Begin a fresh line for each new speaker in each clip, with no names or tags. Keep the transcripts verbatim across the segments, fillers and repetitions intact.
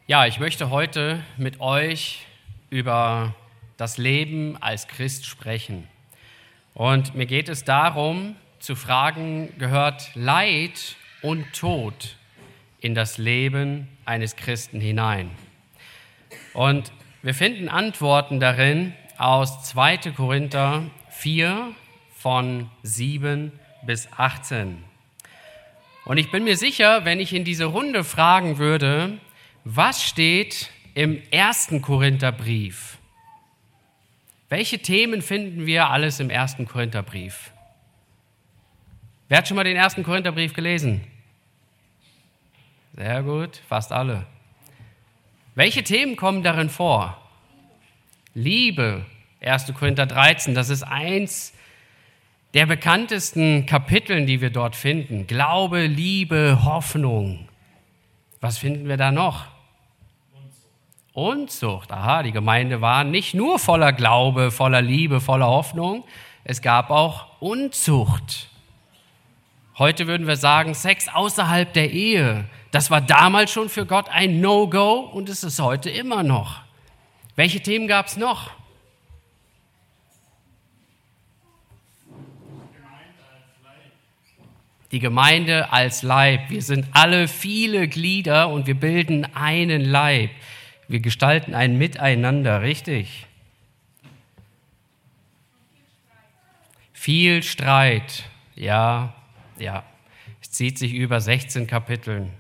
Ja, ich möchte heute mit euch über das Leben als Christ sprechen. Und mir geht es darum, zu fragen, gehört Leid und Tod in das Leben eines Christen hinein? Und wir finden Antworten darin aus zweiter Korinther vier von sieben bis achtzehn. Und ich bin mir sicher, wenn ich in diese Runde fragen würde, was steht im ersten Korintherbrief? Welche Themen finden wir alles im ersten Korintherbrief? Wer hat schon mal den ersten Korintherbrief gelesen? Sehr gut, fast alle. Welche Themen kommen darin vor? Liebe, erster Korinther dreizehn, das ist eins der bekanntesten Kapiteln, die wir dort finden. Glaube, Liebe, Hoffnung. Was finden wir da noch? Unzucht. Aha, die Gemeinde war nicht nur voller Glaube, voller Liebe, voller Hoffnung. Es gab auch Unzucht. Heute würden wir sagen, Sex außerhalb der Ehe. Das war damals schon für Gott ein No-Go und es ist heute immer noch. Welche Themen gab es noch? Die Gemeinde als Leib. Wir sind alle viele Glieder und wir bilden einen Leib. Wir gestalten ein Miteinander, richtig? Viel Streit, ja, ja. Es zieht sich über sechzehn Kapiteln.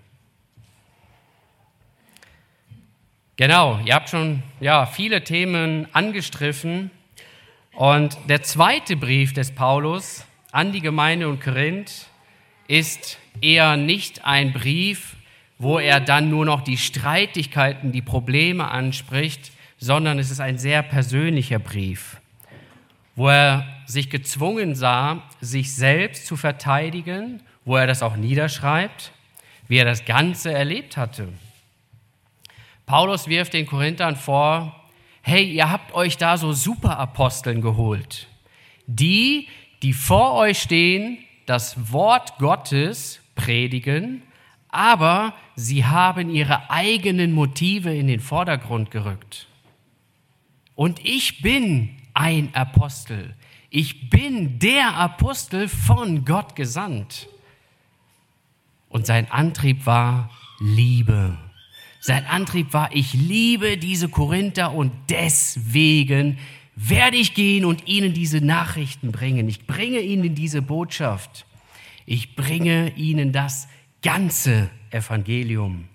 Genau, ihr habt schon ja, viele Themen angestriffen. Und der zweite Brief des Paulus an die Gemeinde in Korinth ist eher nicht ein Brief, wo er dann nur noch die Streitigkeiten, die Probleme anspricht, sondern es ist ein sehr persönlicher Brief, wo er sich gezwungen sah, sich selbst zu verteidigen, wo er das auch niederschreibt, wie er das Ganze erlebt hatte. Paulus wirft den Korinthern vor, hey, ihr habt euch da so Superaposteln geholt, die, die vor euch stehen, das Wort Gottes predigen, aber sie haben ihre eigenen Motive in den Vordergrund gerückt. Und ich bin ein Apostel. Ich bin der Apostel von Gott gesandt. Und sein Antrieb war Liebe. Sein Antrieb war, ich liebe diese Korinther und deswegen werde ich gehen und ihnen diese Nachrichten bringen. Ich bringe ihnen diese Botschaft. Ich bringe ihnen das ganze Evangelium.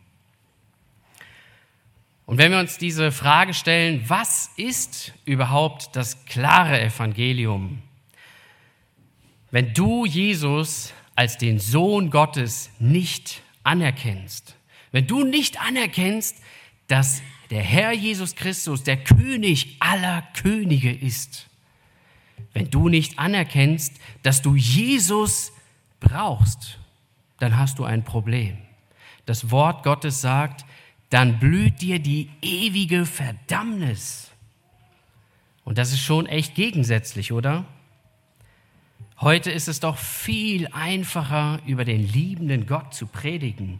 Und wenn wir uns diese Frage stellen, was ist überhaupt das klare Evangelium? Wenn du Jesus als den Sohn Gottes nicht anerkennst, wenn du nicht anerkennst, dass der Herr Jesus Christus der König aller Könige ist, wenn du nicht anerkennst, dass du Jesus brauchst, dann hast du ein Problem. Das Wort Gottes sagt, dann blüht dir die ewige Verdammnis. Und das ist schon echt gegensätzlich, oder? Heute ist es doch viel einfacher, über den liebenden Gott zu predigen.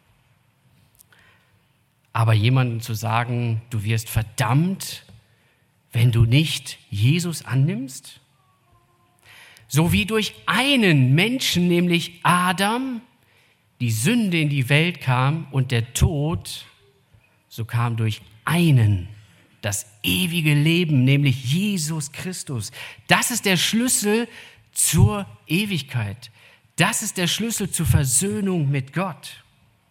Aber jemandem zu sagen, du wirst verdammt, wenn du nicht Jesus annimmst? So wie durch einen Menschen, nämlich Adam, die Sünde in die Welt kam und der Tod, so kam durch einen das ewige Leben, nämlich Jesus Christus. Das ist der Schlüssel zur Ewigkeit. Das ist der Schlüssel zur Versöhnung mit Gott.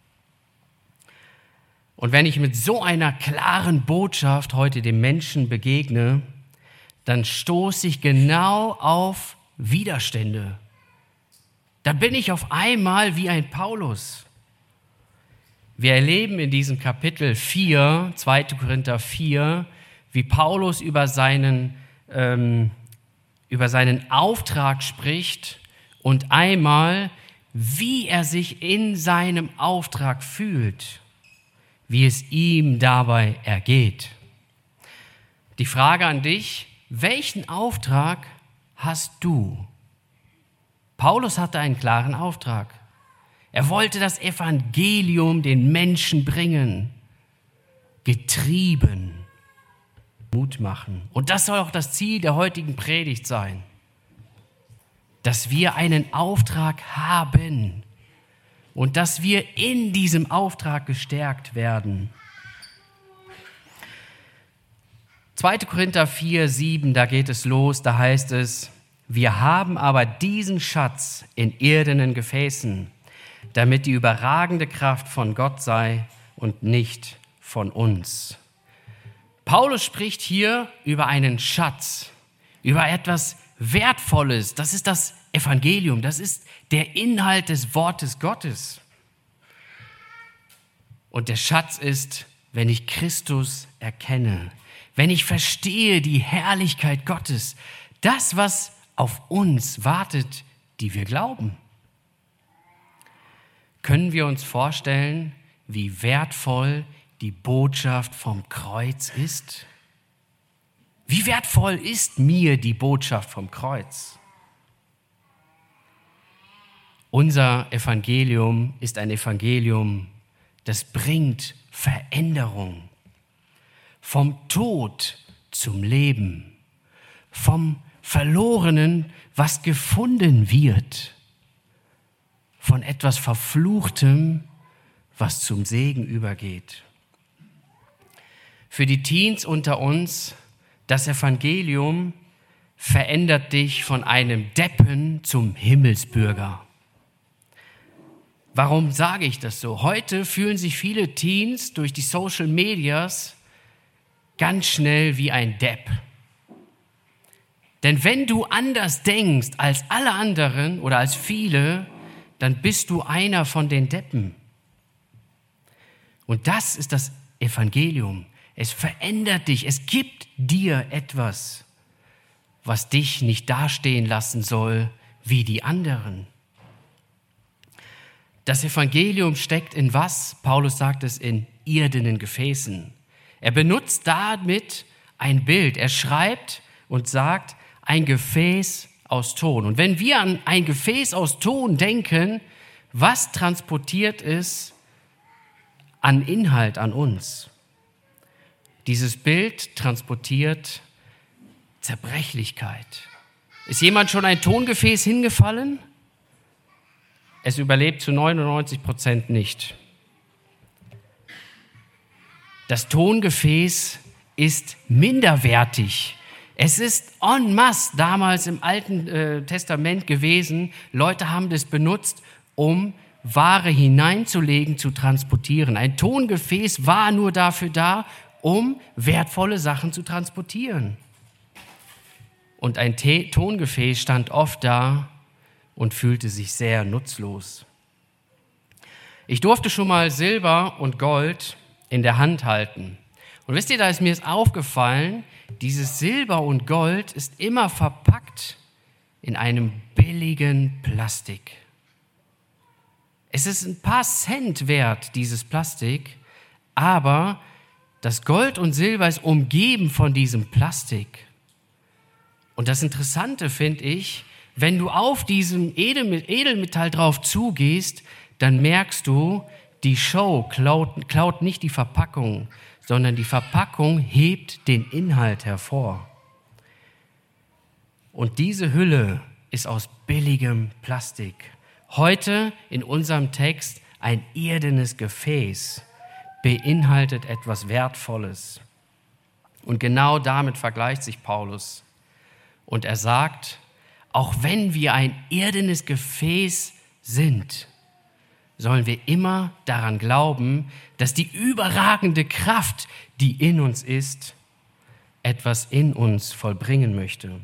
Und wenn ich mit so einer klaren Botschaft heute dem Menschen begegne, dann stoße ich genau auf Widerstände. Da bin ich auf einmal wie ein Paulus. Wir erleben in diesem Kapitel vier, zweiter Korinther vier, wie Paulus über seinen, ähm, über seinen Auftrag spricht und einmal, wie er sich in seinem Auftrag fühlt, wie es ihm dabei ergeht. Die Frage an dich, welchen Auftrag hast du? Paulus hatte einen klaren Auftrag. Er wollte das Evangelium den Menschen bringen. getrieben, Mut machen. Und das soll auch das Ziel der heutigen Predigt sein, dass wir einen Auftrag haben und dass wir in diesem Auftrag gestärkt werden. zweiter Korinther vier, sieben, da geht es los, da heißt es, wir haben aber diesen Schatz in irdenen Gefäßen, damit die überragende Kraft von Gott sei und nicht von uns. Paulus spricht hier über einen Schatz, über etwas Wertvolles. Das ist das Evangelium, das ist der Inhalt des Wortes Gottes. Und der Schatz ist, wenn ich Christus erkenne, wenn ich verstehe die Herrlichkeit Gottes, das, was auf uns wartet, die wir glauben. Können wir uns vorstellen, wie wertvoll die Botschaft vom Kreuz ist? Wie wertvoll ist mir die Botschaft vom Kreuz? Unser Evangelium ist ein Evangelium, das bringt Veränderung. Vom Tod zum Leben, vom Verlorenen, was gefunden wird, von etwas Verfluchtem, was zum Segen übergeht. Für die Teens unter uns, das Evangelium verändert dich von einem Deppen zum Himmelsbürger. Warum sage ich das so? Heute fühlen sich viele Teens durch die Social Medias ganz schnell wie ein Depp. Denn wenn du anders denkst als alle anderen oder als viele, dann bist du einer von den Deppen. Und das ist das Evangelium. Es verändert dich, es gibt dir etwas, was dich nicht dastehen lassen soll wie die anderen. Das Evangelium steckt in was? Paulus sagt es, in irdenen Gefäßen. Er benutzt damit ein Bild. Er schreibt und sagt, ein Gefäß aus Ton. Und wenn wir an ein Gefäß aus Ton denken, was transportiert es an Inhalt an uns? Dieses Bild transportiert Zerbrechlichkeit. Ist jemand schon ein Tongefäß hingefallen? Es überlebt zu neunundneunzig Prozent nicht. Das Tongefäß ist minderwertig. Es ist en masse damals im Alten äh, Testament gewesen. Leute haben das benutzt, um Ware hineinzulegen, zu transportieren. Ein Tongefäß war nur dafür da, um wertvolle Sachen zu transportieren. Und ein Te- Tongefäß stand oft da und fühlte sich sehr nutzlos. Ich durfte schon mal Silber und Gold in der Hand halten. Und wisst ihr, da ist mir es aufgefallen, dieses Silber und Gold ist immer verpackt in einem billigen Plastik. Es ist ein paar Cent wert, dieses Plastik, aber das Gold und Silber ist umgeben von diesem Plastik. Und das Interessante finde ich, wenn du auf diesem Edelmetall drauf zugehst, dann merkst du, die Show klaut, klaut nicht die Verpackung, sondern die Verpackung hebt den Inhalt hervor. Und diese Hülle ist aus billigem Plastik. Heute in unserem Text ein irdenes Gefäß beinhaltet etwas Wertvolles. Und genau damit vergleicht sich Paulus. Und er sagt, auch wenn wir ein irdenes Gefäß sind, sollen wir immer daran glauben, dass die überragende Kraft, die in uns ist, etwas in uns vollbringen möchte.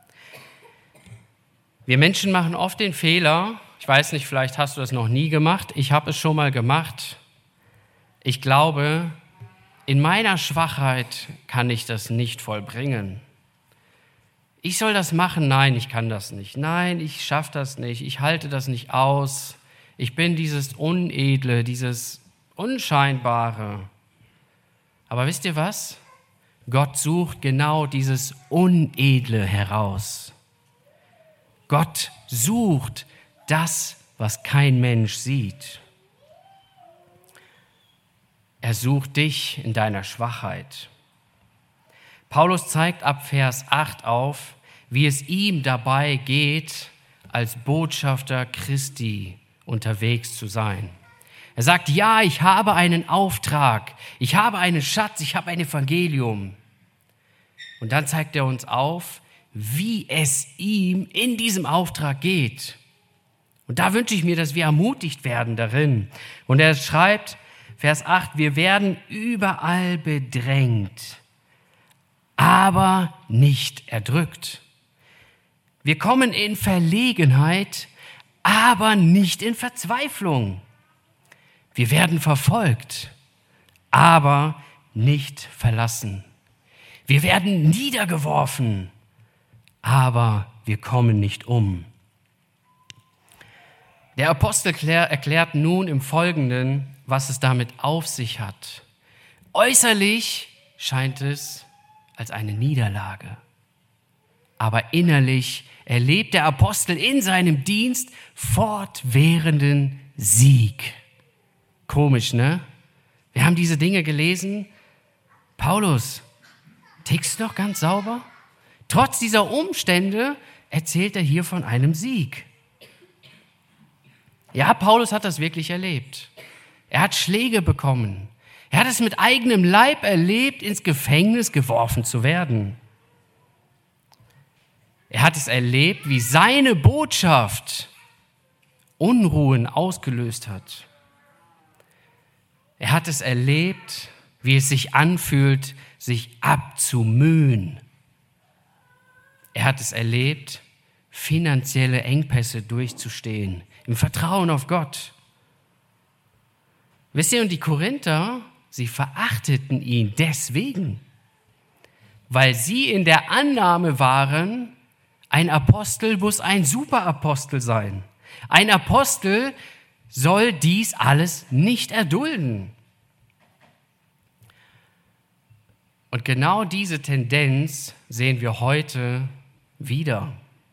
Wir Menschen machen oft den Fehler, ich weiß nicht, vielleicht hast du das noch nie gemacht, ich habe es schon mal gemacht. Ich glaube, in meiner Schwachheit kann ich das nicht vollbringen. Ich soll das machen? Nein, ich kann das nicht. Nein, ich schaffe das nicht. Ich halte das nicht aus. Ich bin dieses Unedle, dieses Unscheinbare. Aber wisst ihr was? Gott sucht genau dieses Unedle heraus. Gott sucht das, was kein Mensch sieht. er sucht dich in deiner Schwachheit. Paulus zeigt ab Vers acht auf, wie es ihm dabei geht, als Botschafter Christi unterwegs zu sein. Er sagt, ja, ich habe einen Auftrag, ich habe einen Schatz, ich habe ein Evangelium. Und dann zeigt er uns auf, wie es ihm in diesem Auftrag geht. Und da wünsche ich mir, dass wir ermutigt werden darin. Und er schreibt, Vers acht, wir werden überall bedrängt, aber nicht erdrückt. Wir kommen in Verlegenheit, aber nicht in Verzweiflung. Wir werden verfolgt, aber nicht verlassen. Wir werden niedergeworfen, aber wir kommen nicht um. Der Apostel erklärt nun im Folgenden, was es damit auf sich hat. Äußerlich scheint es als eine Niederlage, aber innerlich erlebt der Apostel in seinem Dienst fortwährenden Sieg. Komisch, ne? Wir haben diese Dinge gelesen. Paulus, tickst du noch ganz sauber? Trotz dieser Umstände erzählt er hier von einem Sieg. Ja, Paulus hat das wirklich erlebt. Er hat Schläge bekommen. Er hat es mit eigenem Leib erlebt, ins Gefängnis geworfen zu werden. Er hat es erlebt, wie seine Botschaft Unruhen ausgelöst hat. Er hat es erlebt, wie es sich anfühlt, sich abzumühen. Er hat es erlebt, finanzielle Engpässe durchzustehen, im Vertrauen auf Gott. Wisst ihr, und die Korinther, sie verachteten ihn deswegen, weil sie in der Annahme waren, ein Apostel muss ein Superapostel sein. Ein Apostel soll dies alles nicht erdulden. Und genau diese Tendenz sehen wir heute wieder.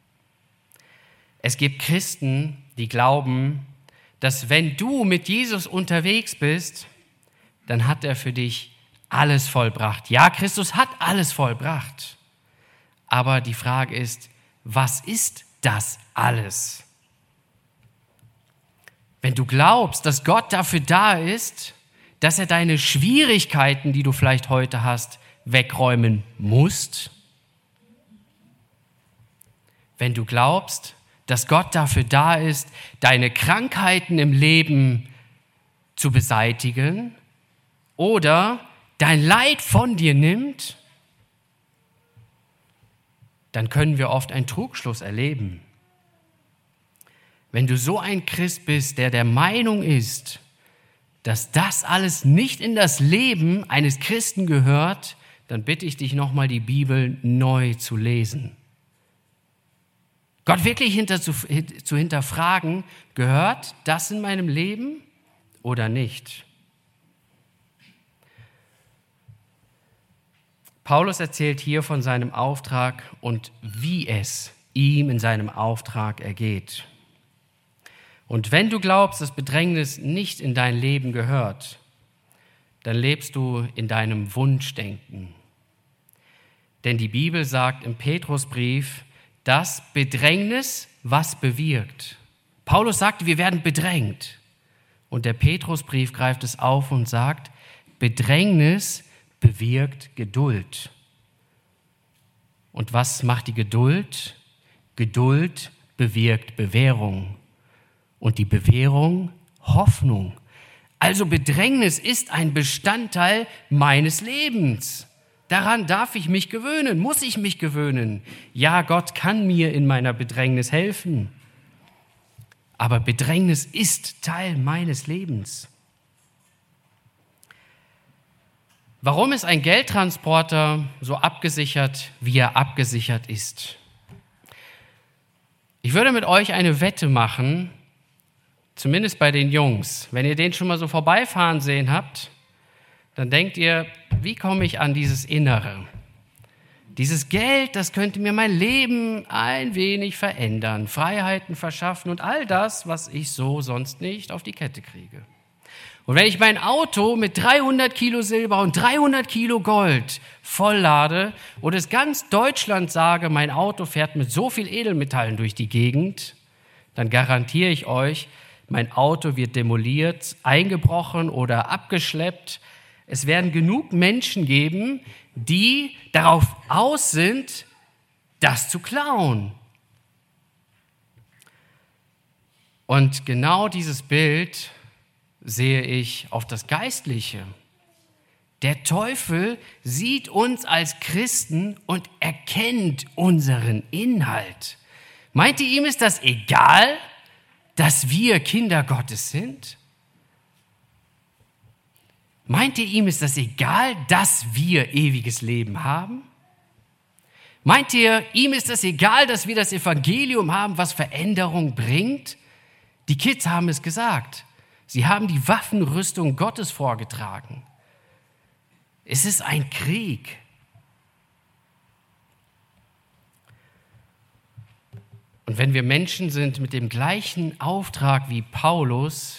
Es gibt Christen, die glauben, dass wenn du mit Jesus unterwegs bist, dann hat er für dich alles vollbracht. Ja, Christus hat alles vollbracht. Aber die Frage ist, was ist das alles? Wenn du glaubst, dass Gott dafür da ist, dass er deine Schwierigkeiten, die du vielleicht heute hast, wegräumen musst, wenn du glaubst, dass Gott dafür da ist, deine Krankheiten im Leben zu beseitigen oder dein Leid von dir nimmt, dann können wir oft einen Trugschluss erleben. Wenn du so ein Christ bist, der der Meinung ist, dass das alles nicht in das Leben eines Christen gehört, dann bitte ich dich nochmal, die Bibel neu zu lesen. Gott wirklich hinter, zu, zu hinterfragen, gehört das in meinem Leben oder nicht? Paulus erzählt hier von seinem Auftrag und wie es ihm in seinem Auftrag ergeht. Und wenn du glaubst, dass Bedrängnis nicht in dein Leben gehört, dann lebst du in deinem Wunschdenken. Denn die Bibel sagt im Petrusbrief, dass Bedrängnis was bewirkt. Paulus sagte, wir werden bedrängt. Und der Petrusbrief greift es auf und sagt, Bedrängnis bewirkt Geduld. Und was macht die Geduld? Geduld bewirkt Bewährung. Und die Bewährung Hoffnung. Also Bedrängnis ist ein Bestandteil meines Lebens. Daran darf ich mich gewöhnen, muss ich mich gewöhnen. Ja, Gott kann mir in meiner Bedrängnis helfen. Aber Bedrängnis ist Teil meines Lebens. Warum ist ein Geldtransporter so abgesichert, wie er abgesichert ist? Ich würde mit euch eine Wette machen, zumindest bei den Jungs. Wenn ihr den schon mal so vorbeifahren sehen habt, dann denkt ihr, wie komme ich an dieses Innere? Dieses Geld, das könnte mir mein Leben ein wenig verändern, Freiheiten verschaffen und all das, was ich so sonst nicht auf die Kette kriege. Und wenn ich mein Auto mit dreihundert Kilo Silber und dreihundert Kilo Gold volllade und es ganz Deutschland sage, mein Auto fährt mit so viel Edelmetallen durch die Gegend, dann garantiere ich euch, mein Auto wird demoliert, eingebrochen oder abgeschleppt. Es werden genug Menschen geben, die darauf aus sind, das zu klauen. Und genau dieses Bild sehe ich auf das Geistliche. Der Teufel sieht uns als Christen und erkennt unseren Inhalt. Meint ihr, ihm ist das egal, dass wir Kinder Gottes sind? Meint ihr, ihm ist das egal, dass wir ewiges Leben haben? Meint ihr, ihm ist das egal, dass wir das Evangelium haben, was Veränderung bringt? Die Kids haben es gesagt. Sie haben die Waffenrüstung Gottes vorgetragen. Es ist ein Krieg. Und wenn wir Menschen sind mit dem gleichen Auftrag wie Paulus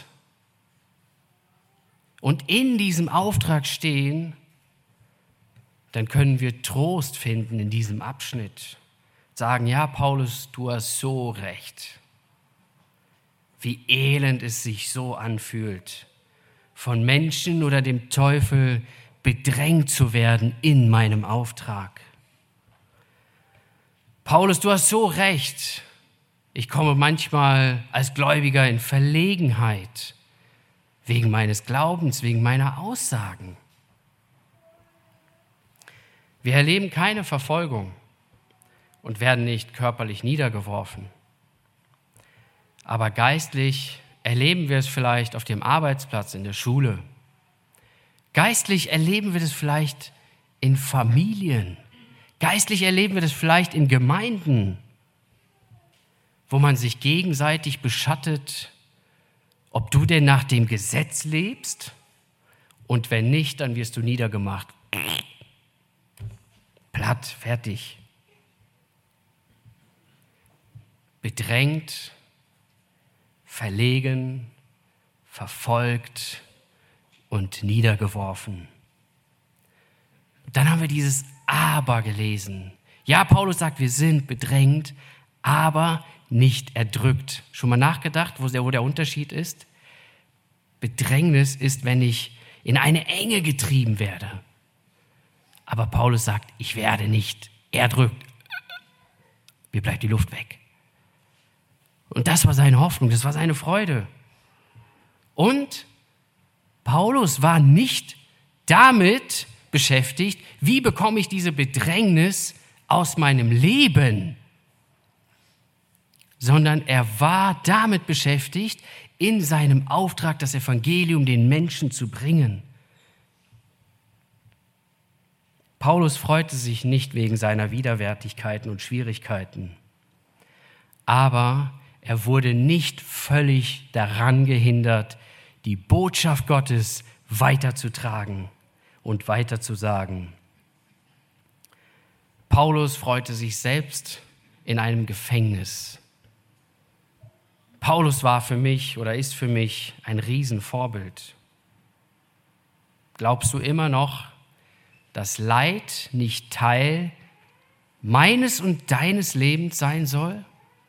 und in diesem Auftrag stehen, dann können wir Trost finden in diesem Abschnitt. Sagen, ja, Paulus, du hast so recht. Wie elend es sich so anfühlt, von Menschen oder dem Teufel bedrängt zu werden in meinem Auftrag. Paulus, du hast so recht. Ich komme manchmal als Gläubiger in Verlegenheit wegen meines Glaubens, wegen meiner Aussagen. Wir erleben keine Verfolgung und werden nicht körperlich niedergeworfen. Aber geistlich erleben wir es vielleicht auf dem Arbeitsplatz, in der Schule. Geistlich erleben wir das vielleicht in Familien. Geistlich erleben wir das vielleicht in Gemeinden, wo man sich gegenseitig beschattet, ob du denn nach dem Gesetz lebst und wenn nicht, dann wirst du niedergemacht. Platt, fertig. Bedrängt, verlegen, verfolgt und niedergeworfen. Dann haben wir dieses Aber gelesen. Ja, Paulus sagt, wir sind bedrängt, aber nicht erdrückt. Schon mal nachgedacht, wo der, wo der Unterschied ist? Bedrängnis ist, wenn ich in eine Enge getrieben werde. Aber Paulus sagt, ich werde nicht erdrückt. Mir bleibt die Luft weg. Und das war seine Hoffnung, das war seine Freude. Und Paulus war nicht damit beschäftigt, wie bekomme ich diese Bedrängnis aus meinem Leben, sondern er war damit beschäftigt, in seinem Auftrag das Evangelium den Menschen zu bringen. Paulus freute sich nicht wegen seiner Widerwärtigkeiten und Schwierigkeiten, aber er wurde nicht völlig daran gehindert, die Botschaft Gottes weiterzutragen und weiterzusagen. Paulus freute sich selbst in einem Gefängnis. Paulus war für mich oder ist für mich ein Riesenvorbild. Glaubst du immer noch, dass Leid nicht Teil meines und deines Lebens sein soll?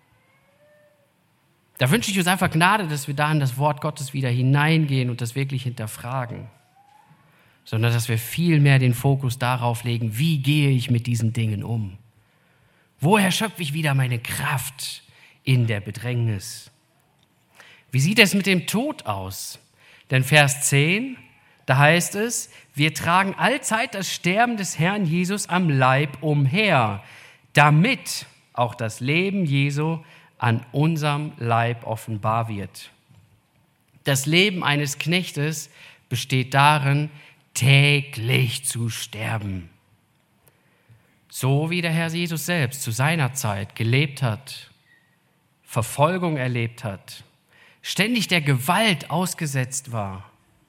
Da wünsche ich uns einfach Gnade, dass wir da in das Wort Gottes wieder hineingehen und das wirklich hinterfragen. Sondern dass wir viel mehr den Fokus darauf legen, wie gehe ich mit diesen Dingen um? Woher schöpfe ich wieder meine Kraft in der Bedrängnis? Wie sieht es mit dem Tod aus? Denn Vers zehn, da heißt es, wir tragen allzeit das Sterben des Herrn Jesus am Leib umher, damit auch das Leben Jesu an unserem Leib offenbar wird. Das Leben eines Knechtes besteht darin, täglich zu sterben. So wie der Herr Jesus selbst zu seiner Zeit gelebt hat, Verfolgung erlebt hat, ständig der Gewalt ausgesetzt war.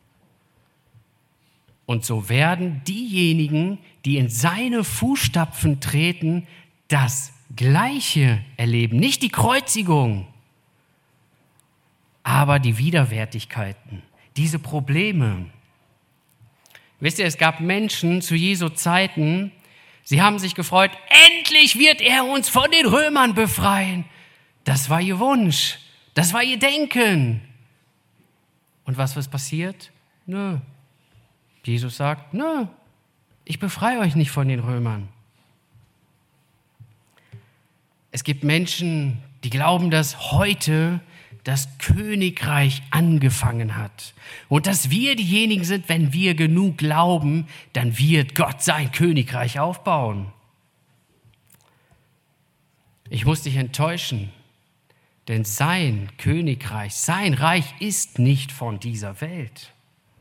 Und so werden diejenigen, die in seine Fußstapfen treten, das Gleiche erleben. Nicht die Kreuzigung, aber die Widerwärtigkeiten, diese Probleme. Wisst ihr, es gab Menschen zu Jesu Zeiten, sie haben sich gefreut, endlich wird er uns von den Römern befreien. Das war ihr Wunsch, das war ihr Denken. Und was ist passiert? Nö. Jesus sagt, nö, ich befreie euch nicht von den Römern. Es gibt Menschen, die glauben, dass heute das Königreich angefangen hat und dass wir diejenigen sind, wenn wir genug glauben, dann wird Gott sein Königreich aufbauen. Ich muss dich enttäuschen, denn sein Königreich, sein Reich ist nicht von dieser Welt.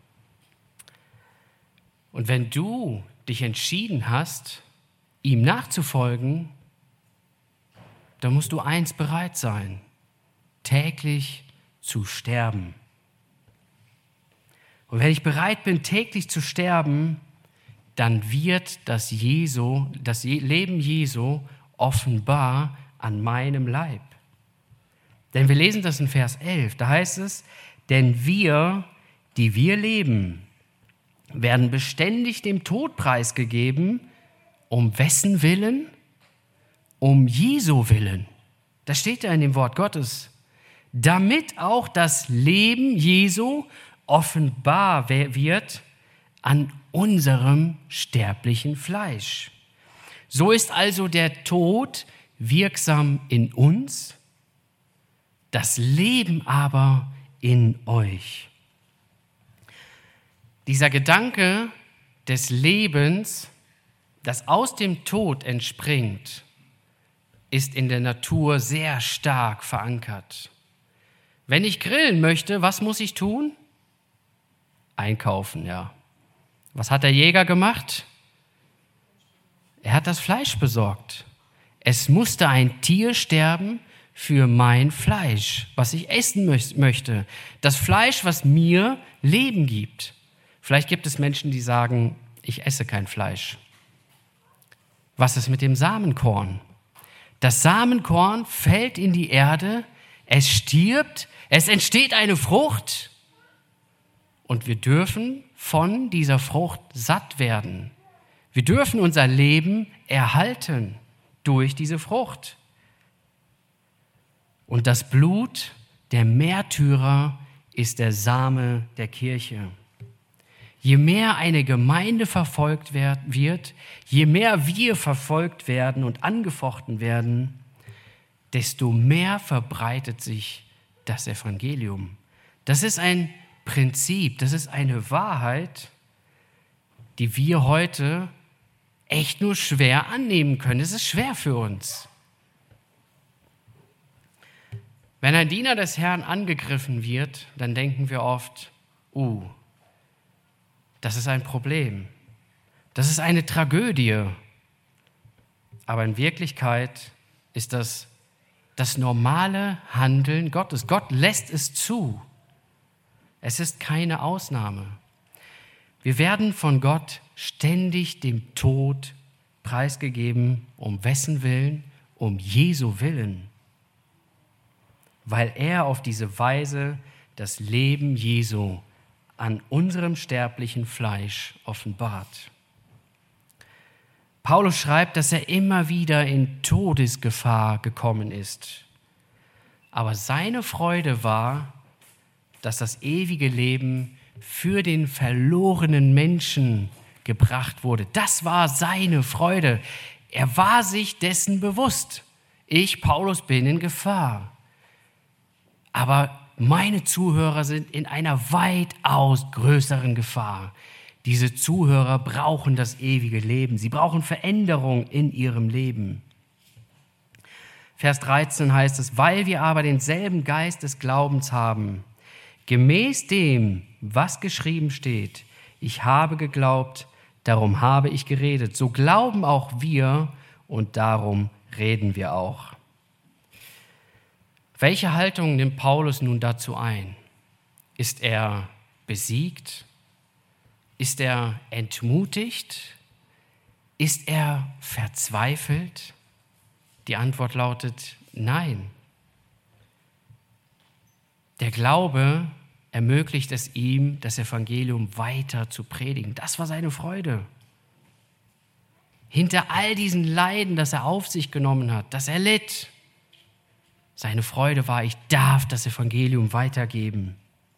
Und wenn du dich entschieden hast, ihm nachzufolgen, dann musst du eins bereit sein, täglich zu sterben. Und wenn ich bereit bin, täglich zu sterben, dann wird das, Jesu, das Leben Jesu offenbar an meinem Leib. Denn wir lesen das in Vers elf, da heißt es, denn wir, die wir leben, werden beständig dem Tod preisgegeben, um wessen Willen? Um Jesu Willen. Das steht da in dem Wort Gottes. Damit auch das Leben Jesu offenbar wird an unserem sterblichen Fleisch. So ist also der Tod wirksam in uns, das Leben aber in euch. Dieser Gedanke des Lebens, das aus dem Tod entspringt, ist in der Natur sehr stark verankert. Wenn ich grillen möchte, was muss ich tun? Einkaufen, ja. Was hat der Jäger gemacht? Er hat das Fleisch besorgt. Es musste ein Tier sterben für mein Fleisch, was ich essen möchte. Das Fleisch, was mir Leben gibt. Vielleicht gibt es Menschen, die sagen, ich esse kein Fleisch. Was ist mit dem Samenkorn? Das Samenkorn fällt in die Erde, es stirbt, es entsteht eine Frucht und wir dürfen von dieser Frucht satt werden. Wir dürfen unser Leben erhalten durch diese Frucht. Und das Blut der Märtyrer ist der Same der Kirche. Je mehr eine Gemeinde verfolgt wird, je mehr wir verfolgt werden und angefochten werden, desto mehr verbreitet sich das Evangelium. Das ist ein Prinzip, das ist eine Wahrheit, die wir heute echt nur schwer annehmen können. Es ist schwer für uns. Wenn ein Diener des Herrn angegriffen wird, dann denken wir oft, uh, das ist ein Problem. Das ist eine Tragödie. Aber in Wirklichkeit ist das das normale Handeln Gottes. Gott lässt es zu. Es ist keine Ausnahme. Wir werden von Gott ständig dem Tod preisgegeben. Um wessen Willen? Um Jesu Willen. Weil er auf diese Weise das Leben Jesu an unserem sterblichen Fleisch offenbart. Paulus schreibt, dass er immer wieder in Todesgefahr gekommen ist. Aber seine Freude war, dass das ewige Leben für den verlorenen Menschen gebracht wurde. Das war seine Freude. Er war sich dessen bewusst. Ich, Paulus, bin in Gefahr. Aber meine Zuhörer sind in einer weitaus größeren Gefahr. Diese Zuhörer brauchen das ewige Leben. Sie brauchen Veränderung in ihrem Leben. Vers dreizehn heißt es, weil wir aber denselben Geist des Glaubens haben, gemäß dem, was geschrieben steht, ich habe geglaubt, darum habe ich geredet. So glauben auch wir und darum reden wir auch. Welche Haltung nimmt Paulus nun dazu ein? Ist er besiegt? Ist er entmutigt? Ist er verzweifelt? Die Antwort lautet nein. Der Glaube ermöglicht es ihm, das Evangelium weiter zu predigen. Das war seine Freude. Hinter all diesen Leiden, das er auf sich genommen hat, das er litt, seine Freude war, ich darf das Evangelium weitergeben.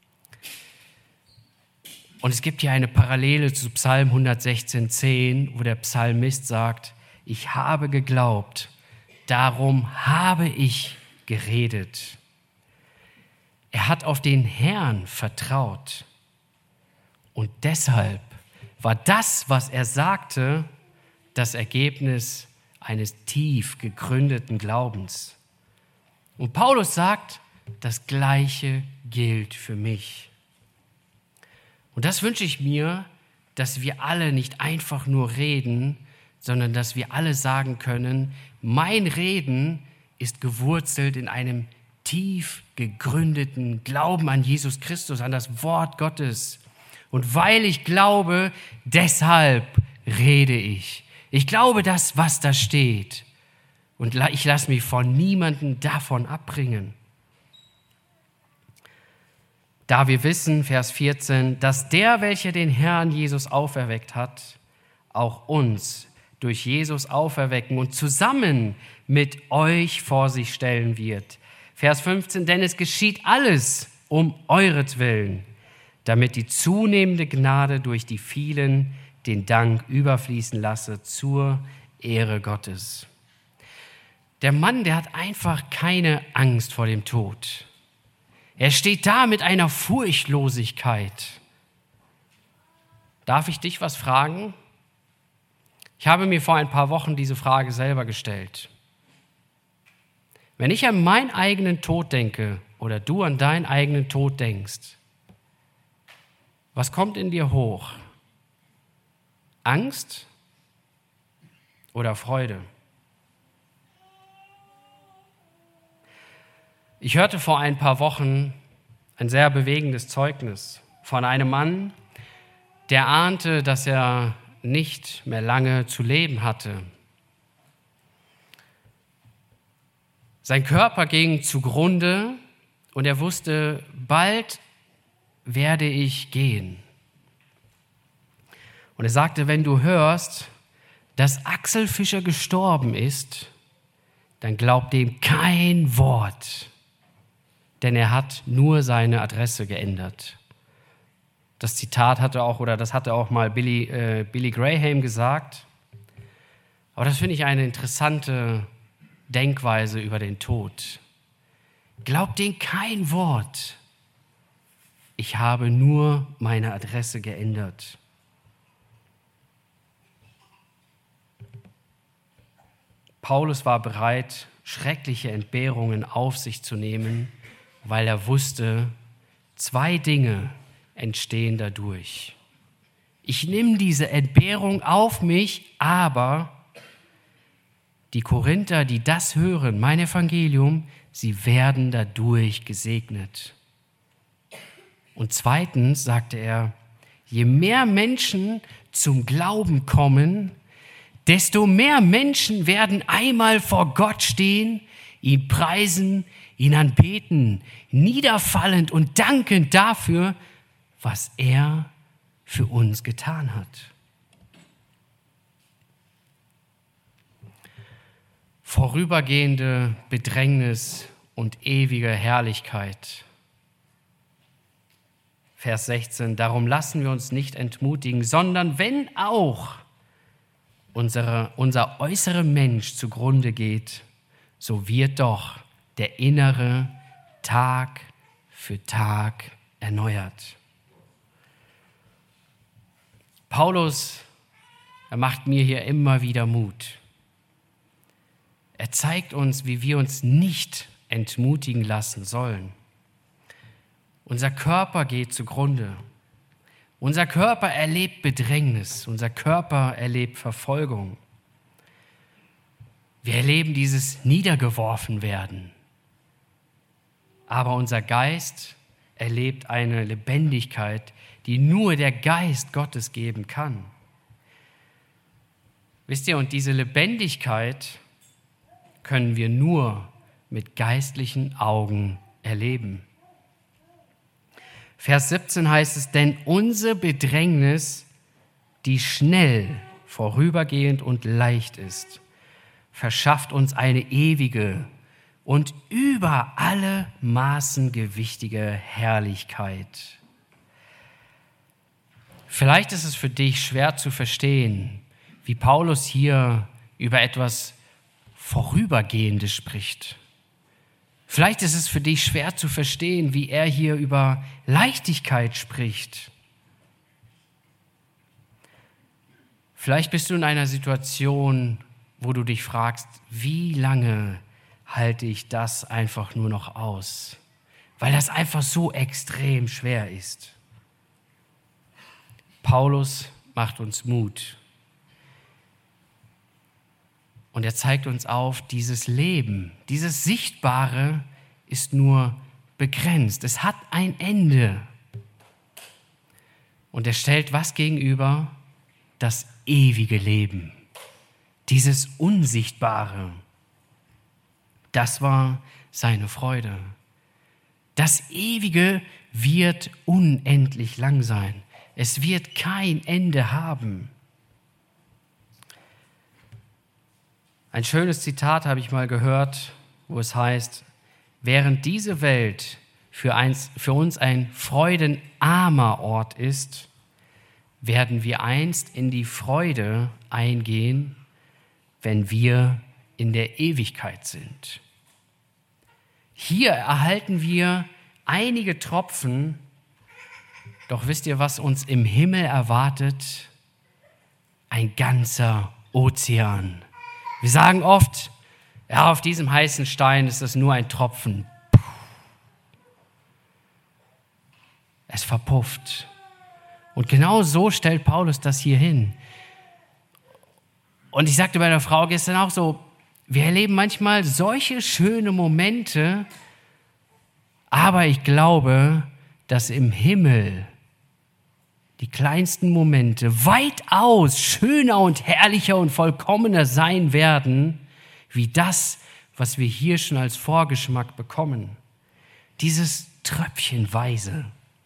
Und es gibt hier eine Parallele zu Psalm hundertsechzehn, zehn, wo der Psalmist sagt, ich habe geglaubt, darum habe ich geredet. Er hat auf den Herrn vertraut. Und deshalb war das, was er sagte, das Ergebnis eines tief gegründeten Glaubens. Und Paulus sagt, das Gleiche gilt für mich. Und das wünsche ich mir, dass wir alle nicht einfach nur reden, sondern dass wir alle sagen können, mein Reden ist gewurzelt in einem tief gegründeten Glauben an Jesus Christus, an das Wort Gottes. Und weil ich glaube, deshalb rede ich. Ich glaube das, was da steht. Und ich lasse mich von niemandem davon abbringen. Da wir wissen, Vers vierzehn, dass der, welcher den Herrn Jesus auferweckt hat, auch uns durch Jesus auferwecken und zusammen mit euch vor sich stellen wird. Vers fünfzehn, denn es geschieht alles um euretwillen, damit die zunehmende Gnade durch die vielen den Dank überfließen lasse zur Ehre Gottes. Der Mann, der hat einfach keine Angst vor dem Tod. Er steht da mit einer Furchtlosigkeit. Darf ich dich was fragen? Ich habe mir vor ein paar Wochen diese Frage selber gestellt. Wenn ich an meinen eigenen Tod denke oder du an deinen eigenen Tod denkst, was kommt in dir hoch? Angst oder Freude? Ich hörte vor ein paar Wochen ein sehr bewegendes Zeugnis von einem Mann, der ahnte, dass er nicht mehr lange zu leben hatte. Sein Körper ging zugrunde und er wusste, bald werde ich gehen. Und er sagte, wenn du hörst, dass Axel Fischer gestorben ist, dann glaub dem kein Wort, denn er hat nur seine Adresse geändert. Das Zitat hatte auch, oder das hatte auch mal Billy, äh, Billy Graham gesagt. Aber das finde ich eine interessante Denkweise über den Tod. Glaubt denen kein Wort. Ich habe nur meine Adresse geändert. Paulus war bereit, schreckliche Entbehrungen auf sich zu nehmen, weil er wusste, zwei Dinge entstehen dadurch. Ich nehme diese Entbehrung auf mich, aber die Korinther, die das hören, mein Evangelium, sie werden dadurch gesegnet. Und zweitens sagte er, je mehr Menschen zum Glauben kommen, desto mehr Menschen werden einmal vor Gott stehen, ihn preisen, ihn anbeten, niederfallend und dankend dafür, was er für uns getan hat. Vorübergehende Bedrängnis und ewige Herrlichkeit. Vers sechzehn, darum lassen wir uns nicht entmutigen, sondern wenn auch unsere, unser äußerer Mensch zugrunde geht, so wird doch der innere Tag für Tag erneuert. Paulus, er macht mir hier immer wieder Mut. Er zeigt uns, wie wir uns nicht entmutigen lassen sollen. Unser Körper geht zugrunde. Unser Körper erlebt Bedrängnis. Unser Körper erlebt Verfolgung. Wir erleben dieses Niedergeworfenwerden. Aber unser Geist erlebt eine Lebendigkeit, die nur der Geist Gottes geben kann. Wisst ihr, und diese Lebendigkeit können wir nur mit geistlichen Augen erleben. Vers siebzehn heißt es, denn unsere Bedrängnis, die schnell, vorübergehend und leicht ist, verschafft uns eine ewige und über alle Maßen gewichtige Herrlichkeit. Vielleicht ist es für dich schwer zu verstehen, wie Paulus hier über etwas Vorübergehendes spricht. Vielleicht ist es für dich schwer zu verstehen, wie er hier über Leichtigkeit spricht. Vielleicht bist du in einer Situation, wo du dich fragst, wie lange halte ich das einfach nur noch aus? Weil das einfach so extrem schwer ist. Paulus macht uns Mut. Und er zeigt uns auf, dieses Leben, dieses Sichtbare ist nur begrenzt. Es hat ein Ende. Und er stellt was gegenüber? Das ewige Leben. Dieses Unsichtbare. Das war seine Freude. Das Ewige wird unendlich lang sein. Es wird kein Ende haben. Ein schönes Zitat habe ich mal gehört, wo es heißt, während diese Welt für, eins, für uns ein freudenarmer Ort ist, werden wir einst in die Freude eingehen, wenn wir in der Ewigkeit sind. Hier erhalten wir einige Tropfen, doch wisst ihr, was uns im Himmel erwartet? Ein ganzer Ozean. Wir sagen oft, ja, auf diesem heißen Stein ist es nur ein Tropfen. Es verpufft. Und genau so stellt Paulus das hier hin. Und ich sagte bei der Frau gestern auch so, wir erleben manchmal solche schöne Momente, aber ich glaube, dass im Himmel die kleinsten Momente weitaus schöner und herrlicher und vollkommener sein werden, wie das, was wir hier schon als Vorgeschmack bekommen. Dieses Tröpfchenweise.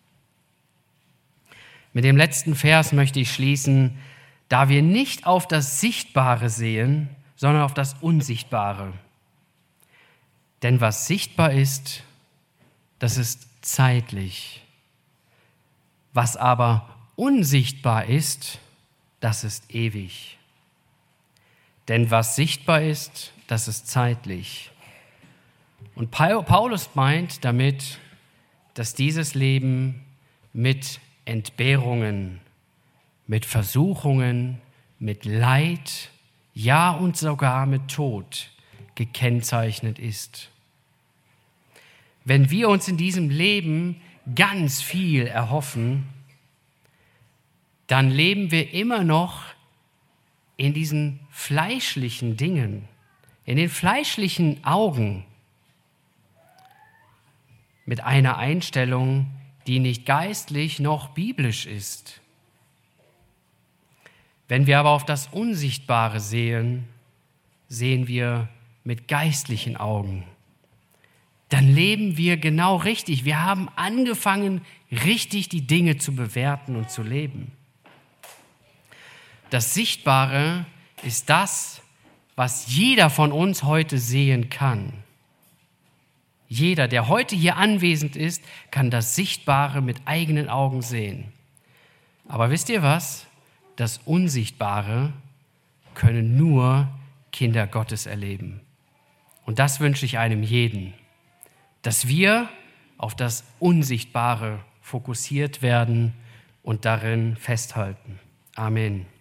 Mit dem letzten Vers möchte ich schließen, da wir nicht auf das Sichtbare sehen, sondern auf das Unsichtbare. Denn was sichtbar ist, das ist zeitlich. Was aber unsichtbar ist, das ist ewig. Denn was sichtbar ist, das ist zeitlich. Und Paulus meint damit, dass dieses Leben mit Entbehrungen, mit Versuchungen, mit Leid, ja und sogar mit Tod gekennzeichnet ist. Wenn wir uns in diesem Leben ganz viel erhoffen, dann leben wir immer noch in diesen fleischlichen Dingen, in den fleischlichen Augen, mit einer Einstellung, die nicht geistlich noch biblisch ist. Wenn wir aber auf das Unsichtbare sehen, sehen wir mit geistlichen Augen. Dann leben wir genau richtig. Wir haben angefangen, richtig die Dinge zu bewerten und zu leben. Das Sichtbare ist das, was jeder von uns heute sehen kann. Jeder, der heute hier anwesend ist, kann das Sichtbare mit eigenen Augen sehen. Aber wisst ihr was? Das Unsichtbare können nur Kinder Gottes erleben. Und das wünsche ich einem jeden, dass wir auf das Unsichtbare fokussiert werden und darin festhalten. Amen.